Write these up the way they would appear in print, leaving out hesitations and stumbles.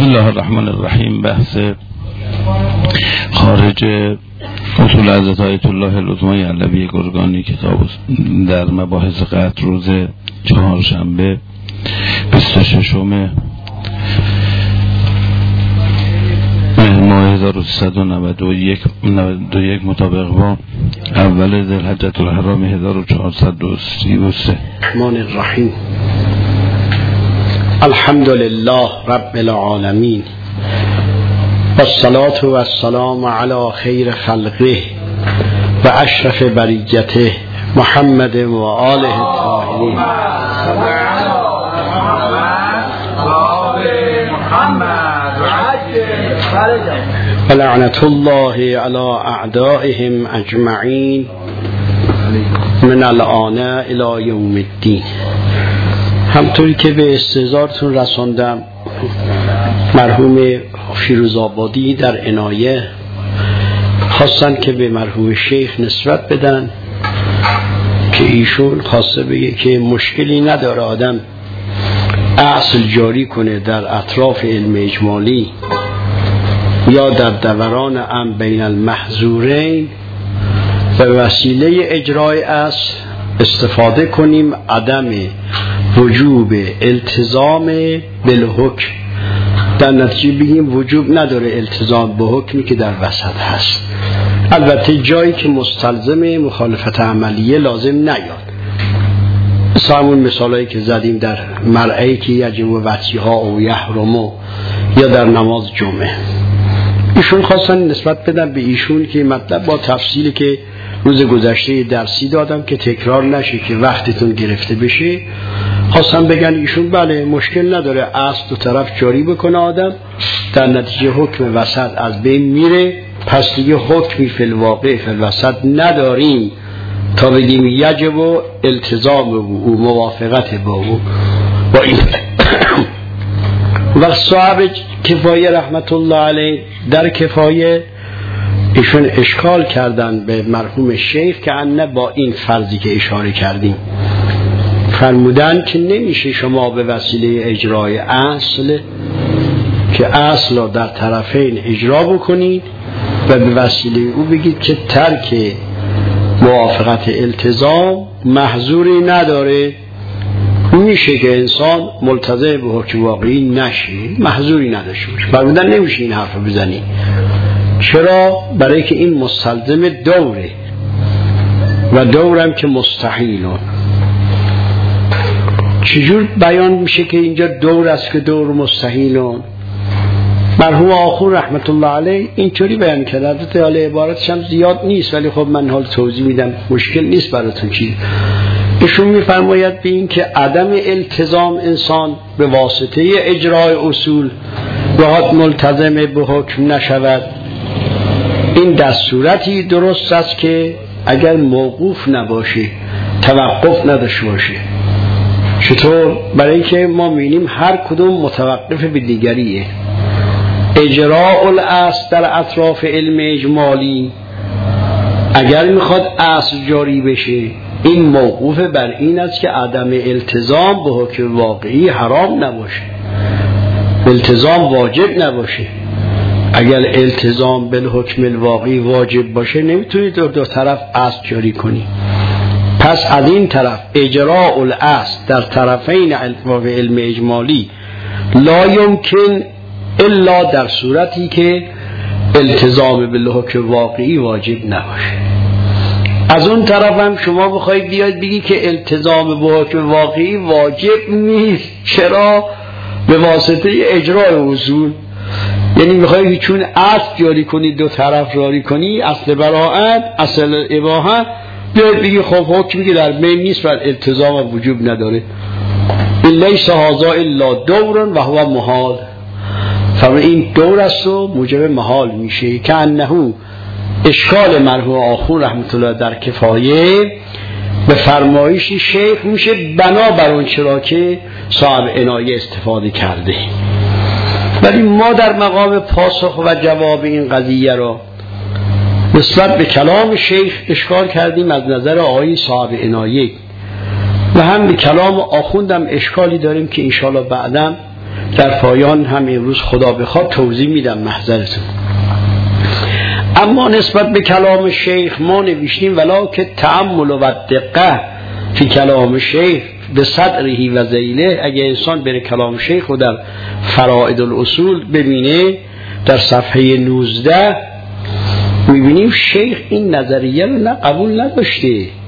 الله الرحمن الرحیم. بحث خارج اصول حضرت آیت الله العظمی علوی گرگانی کتاب در مباحث قطع روز چهارشنبه 26 ماه 1391 مطابق با اول ذوالحجة الحرام 1433. الرحمن الرحیم. الحمد لله رب العالمین والصلاة والسلام علی خیر خلقه و اشرف بریته محمد و آله الطاهرین. ولعنة الله على اعدائهم اجمعین من الآن الى یوم الدین. همطوری که به استحضارتون رساندم، مرحوم فیروزآبادی در عنایه خواستن که به مرحوم شیخ نسبت بدن که ایشون خواسته بگه که مشکلی نداره آدم اصل جاری کنه در اطراف علم اجمالی یا در دوران ام بین المحظورین به وسیله اجرای اصل استفاده کنیم عدم وجوب التزام بالحکم. در نتیجه بگیم وجوب نداره التزام به حکمی که در وسط هست، البته جایی که مستلزم مخالفت عملیه لازم نیاد، مثل همون مثالایی که زدیم در مرعی که یجب و وطیها و یحرمو یا در نماز جمعه. ایشون خواستن نسبت بدن به ایشون که مطلب با تفصیلی که روز گذشته درسی دادم که تکرار نشه که وقتتون گرفته بشه، خواستم بگن ایشون بله مشکل نداره اصل دو طرف جاری بکنه آدم، در نتیجه حکم وسط از بین میره، پس دیگه حکمی فی الواقع فی الوسط نداریم تا بگیم یجب و التزام با او موافقت با او. با این وقت صاحب کفایه رحمت الله علیه در کفایه ایشون اشکال کردن به مرحوم شیخ که انه با این فرضی که اشاره کردیم فرمودن که نمیشه شما به وسیله اجرای اصل که اصل را در طرفین اجرا بکنید و به وسیله او بگید که ترک موافقت التزام محظوری نداره. میشه که انسان ملتزم به حکم واقعی نشه، محظوری نداشته باشه. فرمودن نمیشه این حرف بزنی. چرا؟ برای که این مستلزم دوره و دورم که مستحیلون. چجور بیان میشه که اینجا دور است که دور مستحیلون؟ مرحوم آخون رحمت الله علیه اینطوری بیان کرده، البته حال عبارتش هم زیاد نیست ولی خب من حال توضیح میدم، مشکل نیست براتون چیز. ایشون میفرماید به این که عدم التزام انسان به واسطه اجرای اصول بخواد ملتزم به حکم نشود، این در صورتی درست است که اگر موقوف نباشه، توقف نداشته باشه. چطور؟ برای که ما می‌بینیم هر کدوم متوقف به دیگریه. اجراء الاصل در اطراف علم اجمالی اگر میخواد اصل جاری بشه، این موقوف بر این است که عدم التزام به حکم واقعی حرام نباشه، التزام واجب نباشه. اگر التزام به حکم الواقعی واجب باشه نمیتونید دو طرف اصل جاری کنی. پس از این طرف اجراء الاصل در طرفین اطراف علم اجمالی لا یمکن الا در صورتی که التزام به حکم واقعی واجب نباشه. از اون طرف هم شما بخواید بیاید بگی که التزام به حکم واقعی واجب نیست، چرا؟ به واسطه اجرای اصول. یعنی میخوایی چون اصل جاری کنی دو طرف جاری کنی، اصل براءت اصل اباحت، بیاید بگی خب حکمی که در بین نیست و التزام وجوب نداره. لیس هذا الا دور و هو محال. فرمان این دور است و موجب محال میشه که انه اشکال مرحوم آخون رحمت الله در کفایه به فرمایش شیخ میشه بنا بر اون چرا که صاحب عنایه استفاده کرده. ولی ما در مقام پاسخ و جواب این قضیه را نسبت به کلام شیخ اشکال کردیم از نظر آقای صاحب عنایه و هم به کلام آخوندم اشکالی داریم که انشاءالله بعداً در پایان هم امروز خدا بخواد توضیح میدم محضرتون. اما نسبت به کلام شیخ ما نوشتیم ولا که تأمل و دقت فی کلام شیخ به صدره و ذیله. اگه انسان بره کلام شیخ رو در فرائد الاصول ببینه در صفحه 19 میبینیم شیخ این نظریه رو قبول نداشته.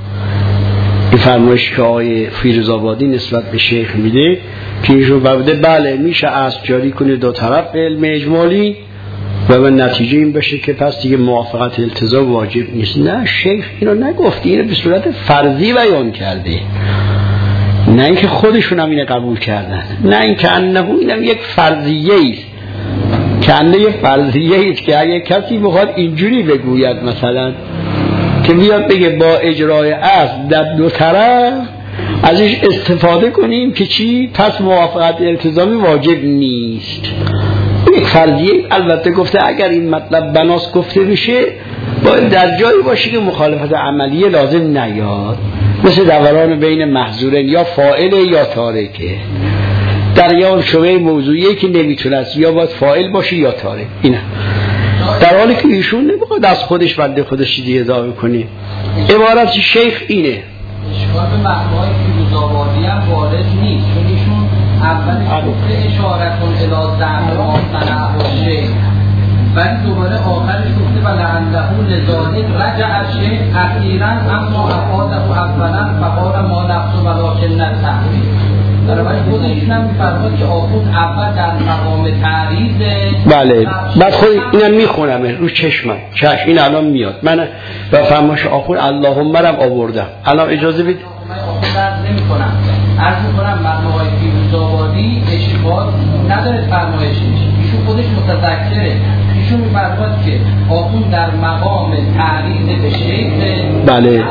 این فرمایش که آقای فیروزآبادی نسبت به شیخ میده که ایشون فرموده بله میشه اصل جاری کنه دو طرف به علم اجمالی و به نتیجه این بشه که پس دیگه موافقت التزام واجب نیست. نه، شیخ اینو نگفته، اینو به صورت فرضی بیان کرده، نه اینکه خودشون هم اینو قبول کردن، نه اینکه انه اینم یک فرضیه است، که انه یک فرضیه است که اگه کسی بخواد اینجوری بگوید مثلا که بیاد بگه با اجرای اصل در دو طرف ازش استفاده کنیم که چی؟ پس موافقت التزامی واجب نیست. یک فرضیه. البته گفته اگر این مطلب بناس گفته بشه باید در جایی باشه که مخالفت عملیه لازم نیاد، مثل دوران بین محظورین، یا فاعل یا تارکه، در یا شبه موضوعیه که نمیتونست یا باید فاعل باشه یا تارک. اینه در حالی که ایشون نمیخواد از خودش بنده خودش چیزی اضافه کنه. عبارت شیخ اینه. اشکال به معنای فیروزآبادی هم وارد نیست، چون ایشون اولش گفته اشارتون الی زعم ما صنعه الشیخ، ولی دوباره آخرش گفته و لعله لذالک رجع الشیخ اخیرا اما افاده اولا فقال ما نفس ولکن التحریم. برای خودشون هم می‌فرماد که آخوند اول در مقام تعریض. بله، بعد خود اینم میخونم رو چشمم، این الان میاد. من و فرمایش آخوند اللهم رم آوردم. الان اجازه بدید آخوند نمی‌کنم. عرض می‌کنم مقام فیروزآبادی اشتباه نداره فرمایشش. ایشون خودش متذکره. ایشون می‌فرماد که آخوند در مقام تعریض به شیخ. بله.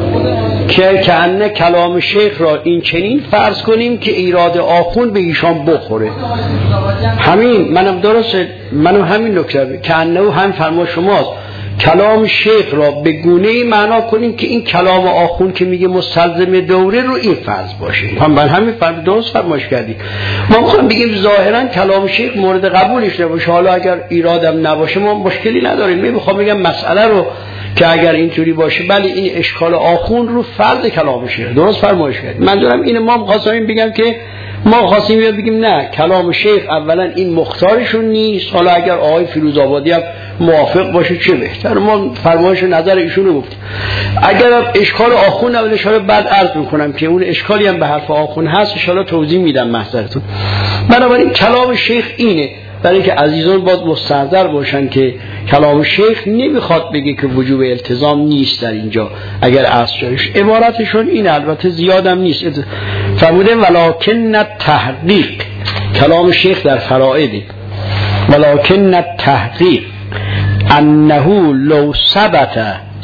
که انه کلام شیخ را این چنین فرض کنیم که ایراد آخوند به ایشان بخوره. همین منم همین نکته که انه هم فرما شماست. کلام شیخ را به گونه‌ای معنا کنیم که این کلام آخوند که میگه مستلزم دوره رو این فرض باشه. من همین فرض درست فرمایش کردیم. ما میخوایم بگیم ظاهرا کلام شیخ مورد قبولش نباشه، حالا اگر ایرادم نباشه ما مشکلی نداریم. میخوام بگم مسئله رو که اگر اینطوری باشه بله این اشکال آخوند رو فرض کلام شیخ درست فرمایش کرد. من دارم این ما خواستیم بگم که ما خواستیم بگیم نه، کلام شیخ اولا این مختارشون نیست، حالا اگر آقای فیروزآبادی هم موافق باشه چه بهتر. ما فرمایش نظر ایشون رو گفتیم. اگر اشکال آخوند اول اشاره بعد عرض میکنم که اون اشکالی هم به حرف آخوند هست ان شاءالله توضیح میدم محضرتون. بنابراین کلام شیخ اینه، برای اینکه عزیزان باید مستحضر باشن که کلام شیخ نمیخواد بگه که وجوب التزام نیست در اینجا اگر اصل جایش. عبارتشون این البته زیادم نیست، فرموده ولکن التحقیق. کلام شیخ در فرائده ولکن التحقیق انه لو ثبت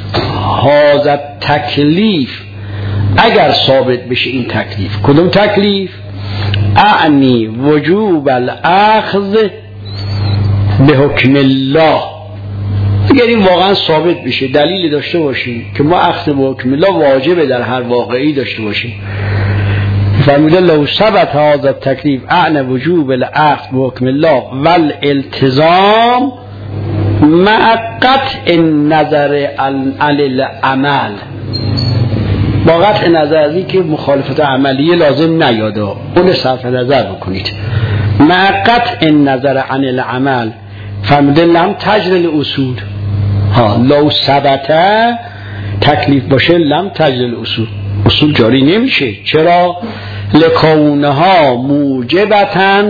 هذا التکلیف، اگر ثابت بشه این تکلیف. کدوم تکلیف؟ اعنی وجوب الاخذ به حکم الله. اگر این واقعا ثابت بشه، دلیلی داشته باشیم که ما اخذ به حکم الله واجبه در هر واقعی داشته باشیم. فرموده لو ثبت هذا التکلیف اعنی وجوب الاخذ به حکم الله والالتزام مع قطع النظر عن العمل، با قطع نظر از این که مخالفت عملیه لازم نیاده، اون صرف نظر بکنید. مع قطع النظر عن العمل فرموده لم تجری الاصول. لو ثبت تکلیف باشه لم تجری الاصول، اصول جاری نمیشه. چرا؟ لکونها موجبتاً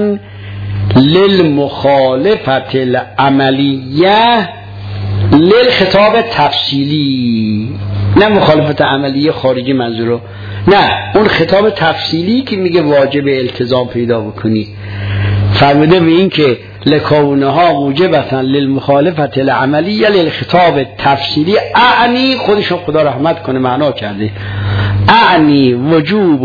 للمخالفت العملیه للخطاب تفصیلی، نه مخالفت عملیه خارجی منظورو، نه اون خطاب تفصیلی که میگه واجب التزام پیدا بکنی. فرموده به این که لکونها موجبتاً للمخالفت العملیه للخطاب تفصیلی، اعنی خودشون خدا رحمت کنه معنا کرده، اعنی وجوب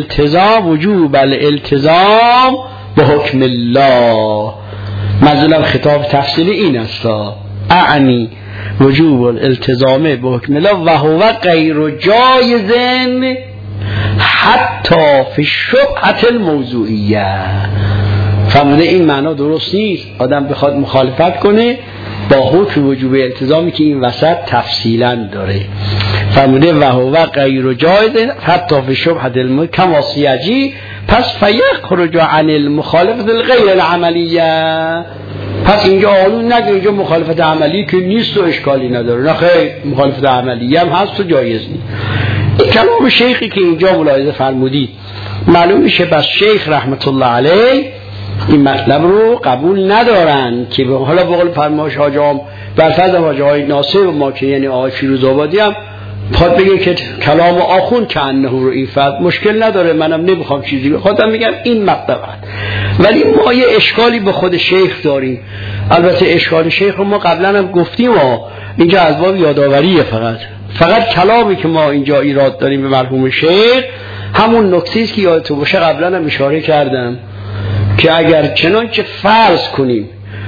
الالتزام به حکم الله. منظورم خطاب تفصیلی این است، اعنی وجوب الالتزام به حکم الله و هو غیر جایز حتی فی الشبهة الموضوعیه. فرموده این معنا درست نیست آدم بخواد مخالفت کنه با حکم وجوب التزامی که این وسط تفصیلا داره. فرموده و هو غیر جایز حتی فی شبهه الملک کما سیجی، پس فیخرج عن المخالفه الغیر العملیه. پس اینجا آلون نگه اینجا مخالفت عملی که نیست و اشکالی نداره، نه خیر مخالفت عملی هم هست و جایز نیست. این کلام شیخی که اینجا ملاحظه فرمودید معلوم میشه بس شیخ رحمت الله علیه این مطلب رو قبول ندارن که به حالا به قول فرمایش حاج عام برفضل حاج آقای ناصر و ما که یعنی آقای فیروزآبادی هم خود بگه که کلام آخون که انه رو این فرد مشکل نداره، منم نمیخوام چیزی خودم میگم این مطلب هست. ولی ما یه اشکالی به خود شیخ داریم. البته اشکال شیخ رو ما قبلا هم گفتیم اینجا از باب یادآوریه، فقط کلامی که ما اینجا ایراد داریم به مرحوم شیخ همون نکته‌ای است که یادتون باشه قبلا هم اشاره کردم که اگر چنانچه فرض کنیم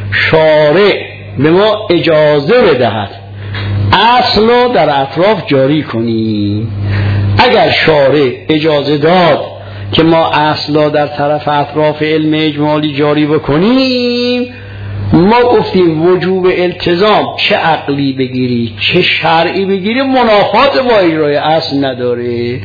شارع به ما اجازه بدهد اصل رو در اطراف جاری کنیم، اگر شارع اجازه داد که ما اصل رو در طرف اطراف علم اجمالی جاری بکنیم، ما گفتیم وجوب التزام چه عقلی بگیری چه شرعی بگیری منافات با اجرای اصل نداره.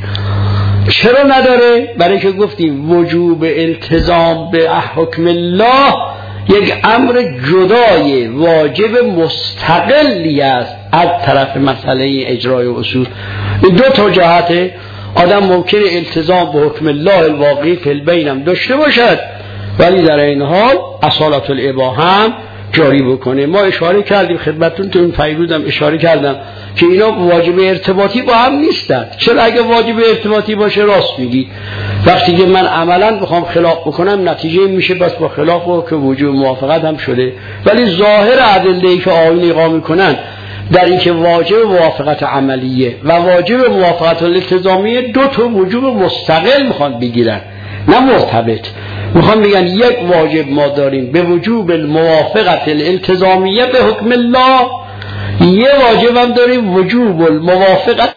چرا نداره؟ برای که گفتیم وجوب التزام به حکم الله یک امر جدای واجب مستقلی است از طرف مسئله اجرای اصول. این دو تا جهته. آدم ممکنه التزام به حکم الله الواقعی فی البین هم داشته باشد ولی در این حال اصالت الاباحه هم جاری بکنه. ما اشاره کردیم خدمتتون تو این فیروزم اشاره کردم که اینا واجب ارتباطی با هم نیستن. چرا اگه واجب ارتباطی باشه راست میگی، وقتی که من عملا بخوام خلاف بکنم نتیجه میشه بس با خلاف و که وجوب موافقت هم شده. ولی ظاهر ادله‌ای که آیین اقامه میکنن در این که واجب موافقت عملیه و واجب موافقت الالتزامیه دو تا وجوب مستقل میخوان بگیرن نه مرتبط. میخوام بگن یک واجب ما داریم به وجوب الموافقت الالتزامیه به حکم الله، یه واجب هم داریم وجوب الموافقت